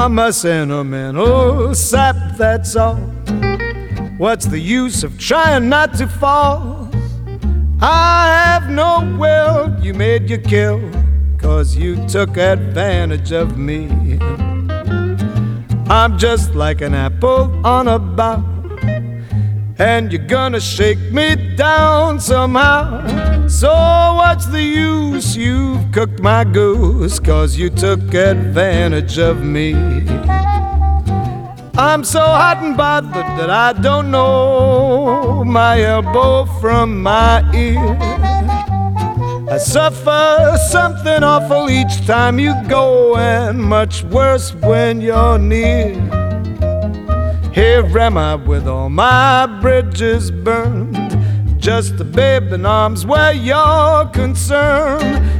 I'm a sentimental sap, that's all. What's the use of trying not to fall? I have no will, you made your kill, 'cause you took advantage of me. I'm just like an apple on a bough, and you're gonna shake me down somehow. So what's the use? You've cooked my goose, 'cause you took advantage of me. I'm so hot and bothered that I don't know my elbow from my ear. I suffer something awful each time you go, and much worse when you're near. Here am I with all my bridges burned, just a babe in arms where you're concerned.